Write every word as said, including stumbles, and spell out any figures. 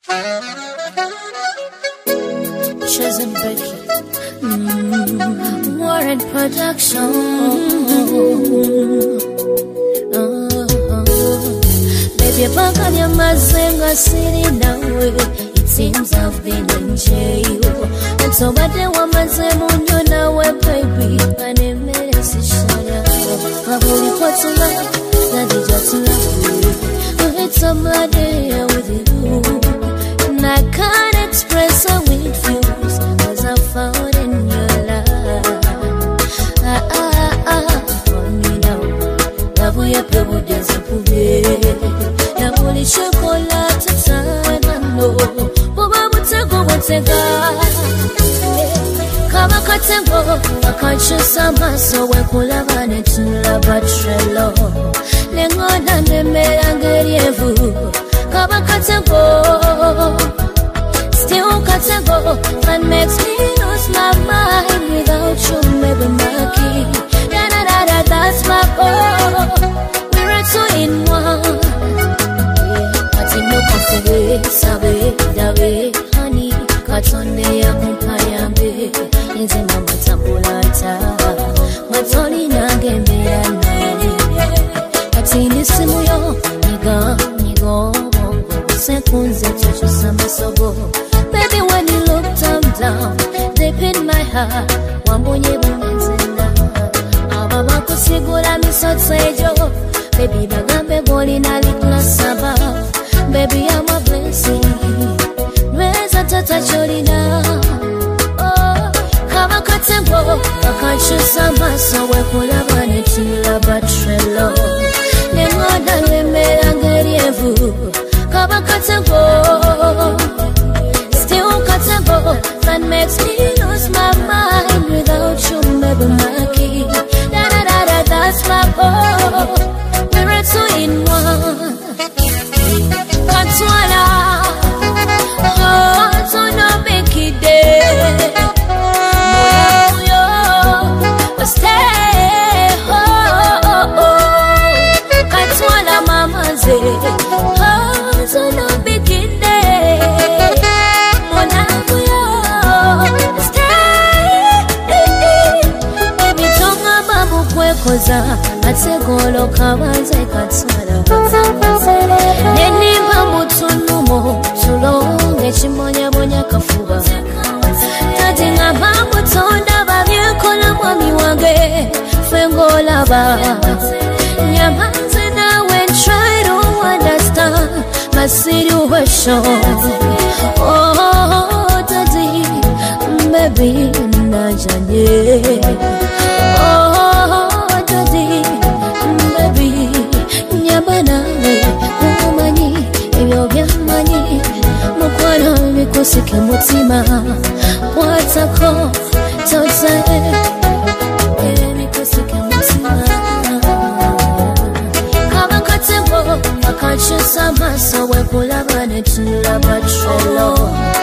Chosen Becky, mm, Warren Production. uh, Baby, back on your mazenga sitting down with. It seems I've been in jail. And so bad they want my zemunyo now, baby. My name is Shana. I hold you for too long. Now they just love you. You hit somebody with you. And I can't express how it feels, cause I found in your love. Ah, ah, ah, for me now. Love we are people dance up with. Yeah, only chocolate time, I know. Boba mutego mutega. Kama katengo, akachusa maso we kulabane tulaba trelo. Lengo na nemera ngerievu. Kama katengo. Still katengo, that makes me lose my mind. Without you, maybe my key. Da da da da, that's my goal. We're two in one. I think no comfort, sabe, dabe, honey. Katonde ya kumpayambe, inze mama tambulata. Matoni nangembe ya nani. Katini simu yo, niga, nigo, bongo. Sekunze chocho sama sobo. Baby, when you look down, down, deep in my heart, wambonye bunezenda. Ababa kusigura misotsejo. Baby, bagambe goli na likla saba. Baby, I'm a blessing. Nweza tata cholina. Oh, kama katembo, akachusa maso we kulabane tulaba trelo. Nengoda nemera ngerievu. Kama katembo. That makes me lose my mind. Without you, maybe my key. Da da da da, that's my goal. We're a two in one. Katwala, oh, so no big day. Moyo, moyo, stay. Oh, oh, oh. Katwala, mama say, oh, so no big day. Koza ategolo kabanze katsala neni bamutunumo tulonge chimonya bonya kafuba tatinga bamutonda babyekola mwami wange fengola ba nyamanze nawe try to understand my situation. Oh daddy baby najanye. Oh baby, nyabana umanyi ebyo byamanyi mukwano mikusike mutima watako tose mikusike mutima kama katembo akachusa maso we kulabane tulaba trelo.